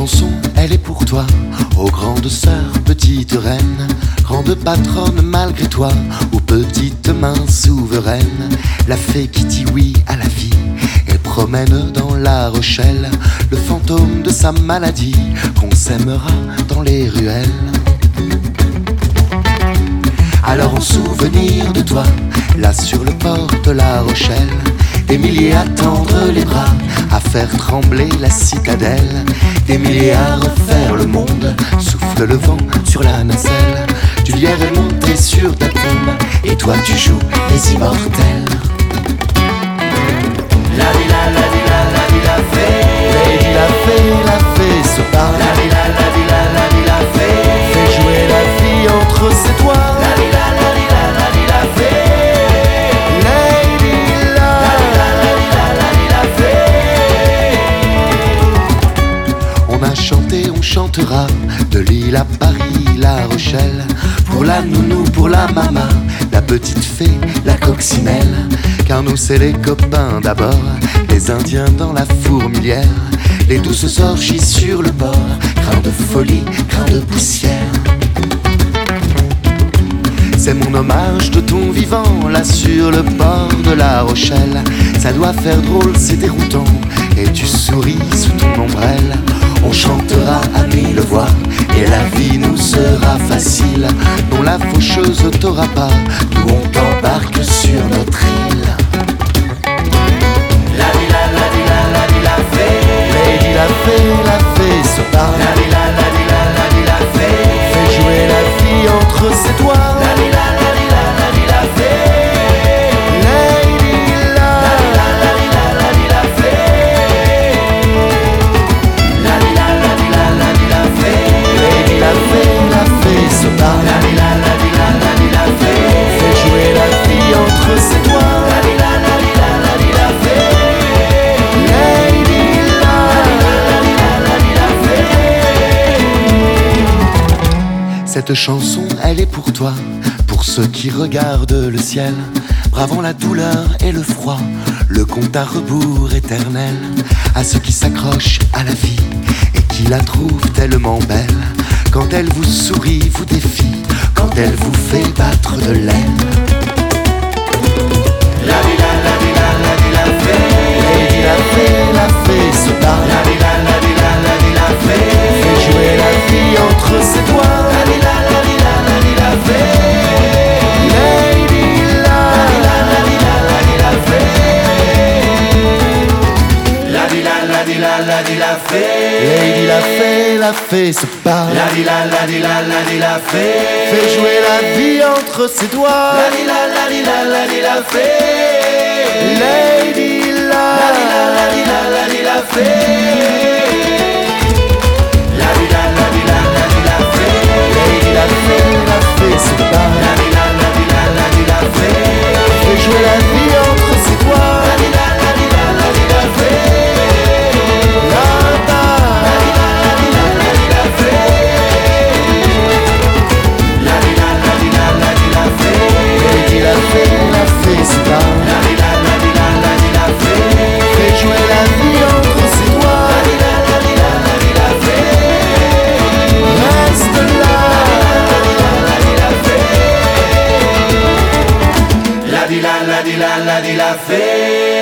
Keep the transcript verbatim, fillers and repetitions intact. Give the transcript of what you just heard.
chanson, elle est pour toi, ô grande sœur, petite reine, grande patronne malgré toi, aux petites mains souveraines, la fée qui dit oui à la vie, et promène dans la Rochelle le fantôme de sa maladie, qu'on s'aimera dans les ruelles. Alors en souvenir de toi, là sur le port de la Rochelle, des milliers à tendre les bras, à faire trembler la citadelle, des milliers à refaire le monde, souffle le vent sur la nacelle, du lierre est monté sur ta tombe, et toi tu joues les immortels. La di la la di la la di la fée, Lady la fée, la fée se parle, la di la la di la la di la fée, fait jouer la vie entre ses doigts. la di la la di la la di la fée, Lady la, la la di la la di la fée. on a chanté, on chantera, de Lille à Paris, La Rochelle, pour la nounou, pour la maman, la petite fée, la coccinelle, car nous c'est les copains d'abord, les Indiens dans la fourmilière, les douces orgies sur le bord, grains de folie, grains de poussière. C'est mon hommage de ton vivant, là sur le port de La Rochelle. Ça doit faire drôle, c'est déroutant, et tu souris sous ton ombrelle. On chantera à mille voix, et la vie nous sera facile. Non, la faucheuse t'aura pas, nous on t'embarque sur notre île. La di la la di la la di la fée, Lady la fée, la fée se parle, la di la la di la la di la fée, fait jouer la vie entre ses doigts. la di la la di la la di la fée, Lady la, la la di la la di la fée, la di la la di la la di la fée, Lady la fée, la fée se parle, la di la la di la la di la fée, fait jouer la vie entre ses doigts. la di la la di la la di la fée, Lady la, la di la la di la fée. cette chanson, elle est pour toi, pour ceux qui regardent le ciel, bravant la douleur et le froid, le compte à rebours éternel, à ceux qui s'accrochent à la vie et qui la trouvent tellement belle, quand elle vous sourit, vous défie, quand elle vous fait battre de l'aile. La di la la di la la di la fée, Lady la fée, la fée se parle, la di la la di la la di la fée, fait jouer la vie entre ses doigts. la di la la di la la di la fée, Lady la, la la di la la di la fée, la di la la di la la di la fée, Lady la fée, la fée se parle, la di la la di la la di la fée, fait jouer la vie entre ses doigts. la di la la di la la di la fée, Lady la, la di la la di la la di la fée, la di la la di la la di la fée, Lady la fée, la fée se la parle, di la la di la la di la fée, fait jouer la vie entre ses doigts. la di la la di la la di la fée, Là-bas, la di la la di la la di la fée, la di la la di la la di la fée, Lady la fée, la fée se parle, la di la la di la la di la fée, fait jouer la vie entre ses doigts. la di la la di la la di la fée, Reste là, la di la la di la la di la fée.